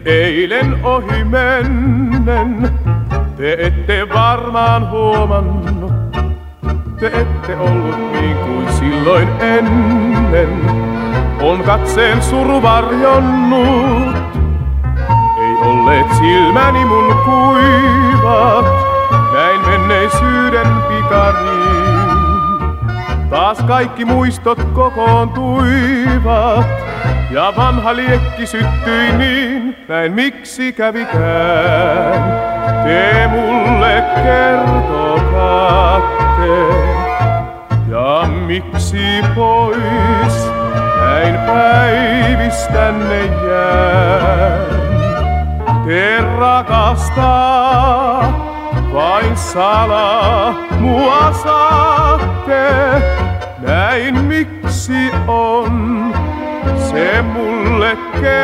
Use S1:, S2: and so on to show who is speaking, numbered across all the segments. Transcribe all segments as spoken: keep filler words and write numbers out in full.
S1: Eilen ohi mennen, te ette varmaan huomannut. Te ette ollut niin kuin silloin ennen. On katseen suru varjonnut. Ei olleet silmäni mun kuivat, näin menneisyyden pikariin. Taas kaikki muistot kokoontuivat, ja vanha liekki syttyi niin, näin miksi kävikään. Te mulle kertokaatte, ja miksi pois näin päivistänne jään. Te rakastaa, vain salaa mua saatte, näin miksi on, se mulle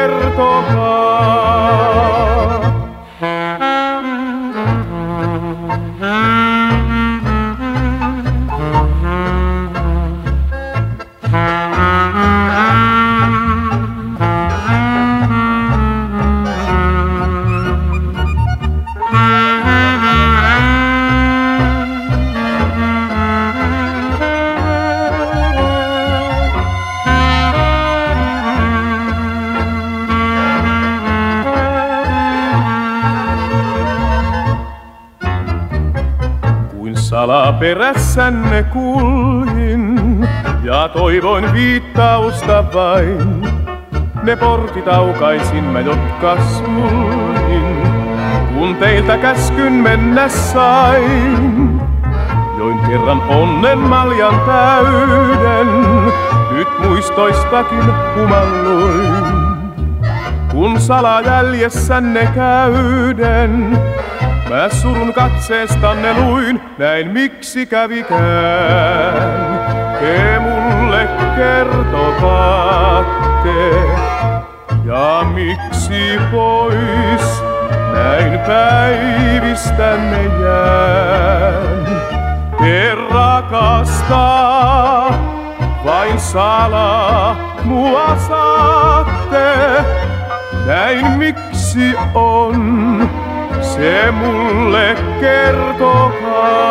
S1: kertokaa. Salaperässänne kuljin ja toivoin viittausta vain. Ne portit aukaisin mä, jotka suljin, kun teiltä käskyn mennä sain. Join kerran onnen maljan täyden, nyt muistoistakin humalluin. Kun salajäljessänne käyden, mä surun katseestanne luin, näin miksi kävikään. Te mulle kertokaatte, ja miksi pois näin päivistänne jään. Te rakastaa, vain salaa mua saatte, näin miksi on, se mulle kertokaa.